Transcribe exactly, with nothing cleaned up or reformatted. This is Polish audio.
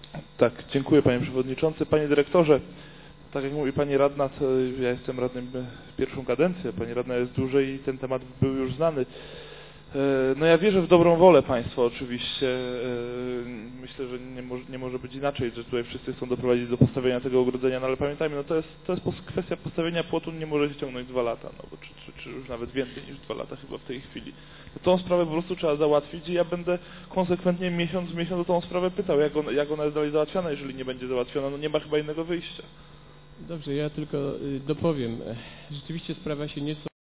Tak, dziękuję panie przewodniczący. Panie dyrektorze, tak jak mówi pani radna, to ja jestem radnym pierwszą kadencję, pani radna jest dłużej i ten temat był już znany. No ja wierzę w dobrą wolę państwa oczywiście. Myślę, że nie może, nie może być inaczej, że tutaj wszyscy chcą doprowadzić do postawienia tego ogrodzenia, no ale pamiętajmy, no to jest, to jest kwestia postawienia płotu, nie może się ciągnąć dwa lata, no bo czy, czy, czy już nawet więcej niż dwa lata chyba w tej chwili. No tą sprawę po prostu trzeba załatwić i ja będę konsekwentnie miesiąc w miesiąc o tą sprawę pytał, jak, on, jak ona jest dalej załatwiana, jeżeli nie będzie załatwiona, no nie ma chyba innego wyjścia. Dobrze, ja tylko dopowiem. Rzeczywiście sprawa się nieco